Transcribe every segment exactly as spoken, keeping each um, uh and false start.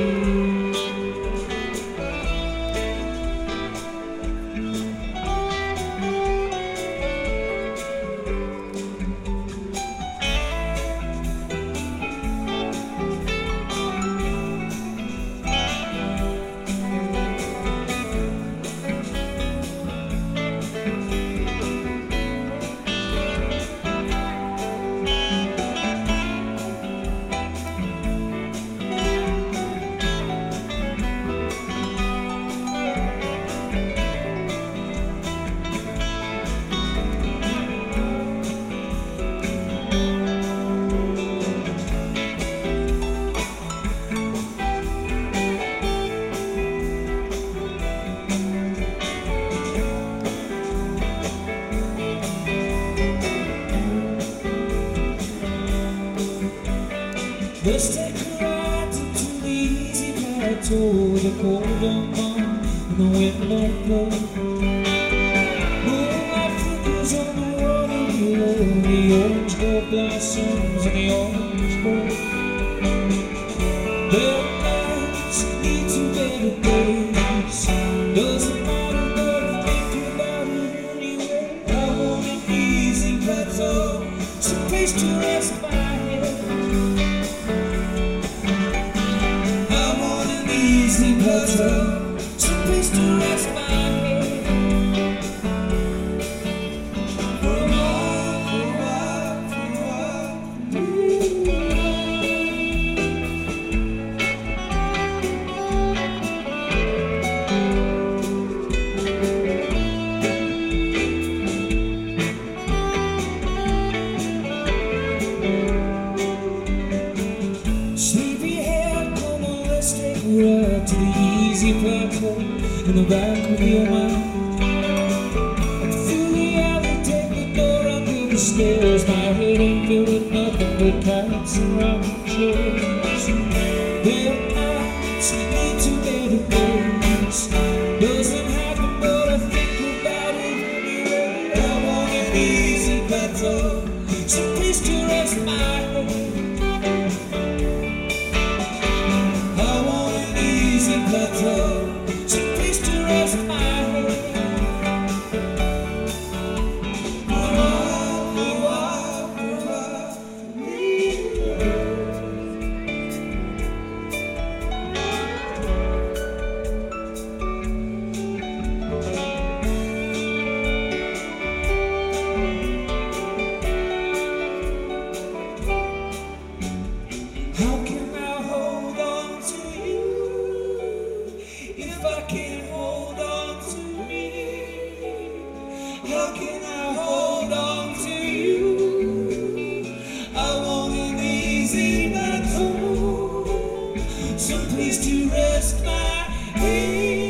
Let's take a ride to the easy plateau, the colder moon and the wind don't blow. Moonlight flickers on the water below, the orange gold blossoms and the orange bowl. Their nights lead to better days. Doesn't matter what I think about it anyway. I want an easy plateau, some place to rest my head. Easy plateau, some place to rest my head. For a while, for a while, for a while, for me. Sleepyhead, come on, let's take a ride to the easy plateau in the back of your mind. And through the alley, take the door under the stairs. My head ain't filled with nothing but cats and rocking chairs. Their nights lead to better days. Doesn't happen, but I think about it anyway. I want an easy plateau, some place to rest my head. Plateau, some place to rest my head. For a while, for a while, for a while, for me. How can I hold on to you if I can't hold on to me? How can I hold on to you? I want an easy plateau, some place to rest my head.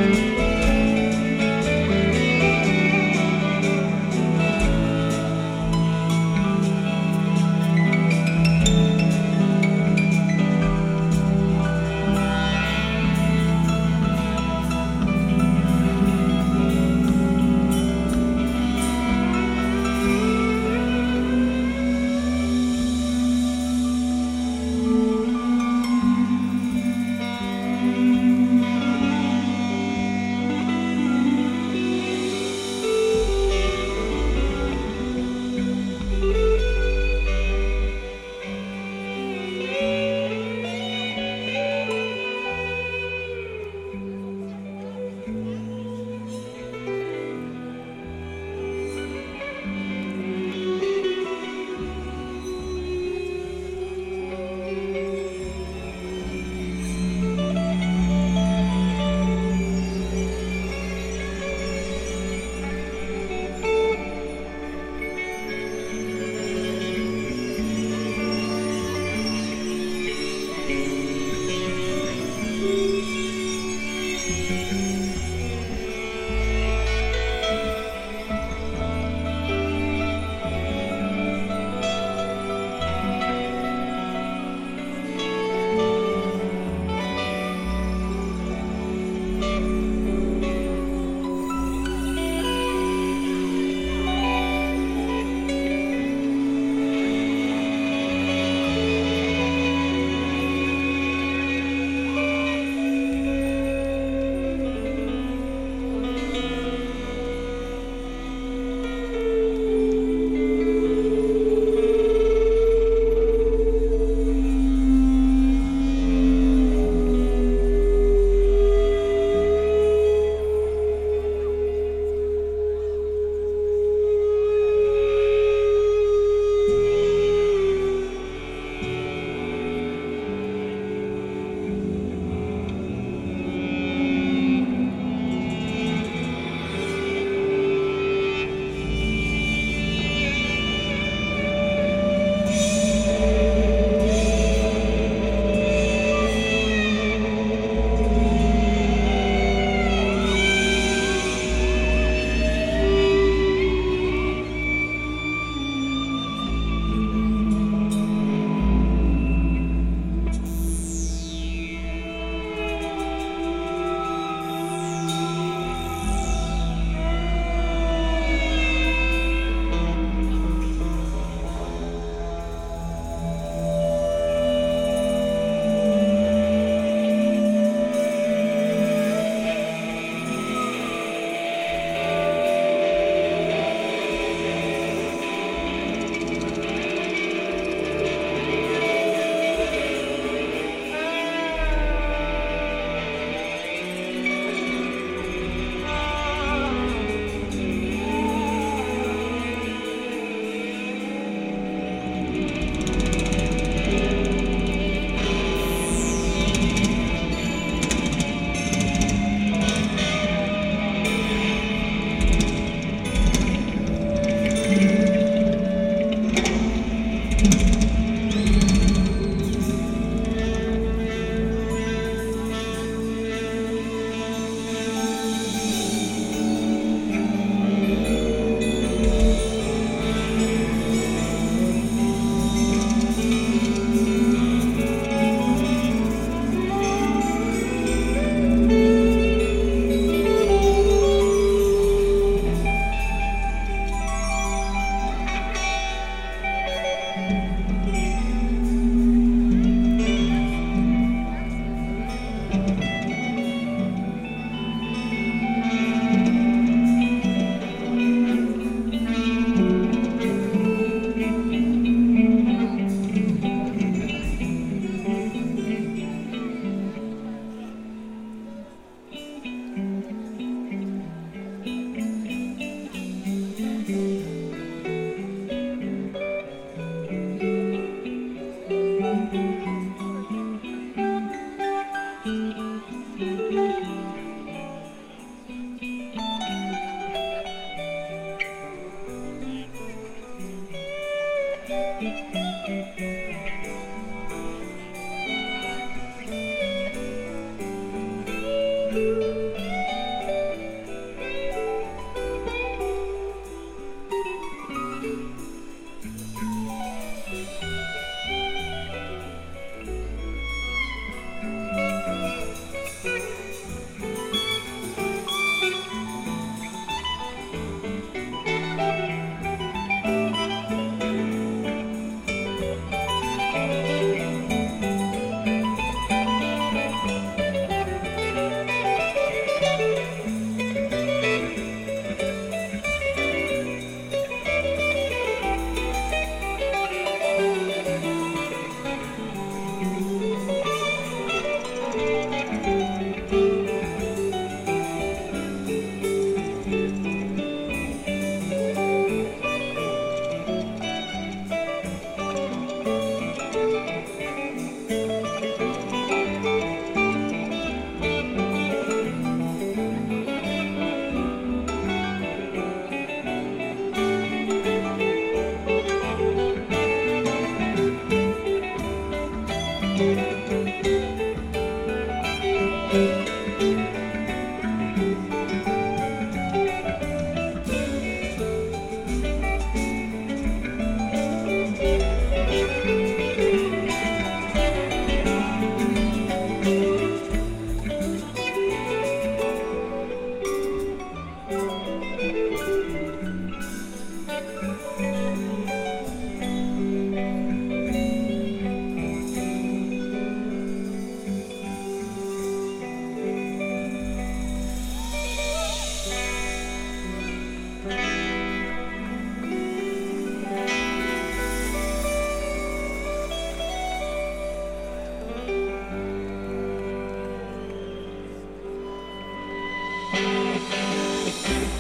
Thank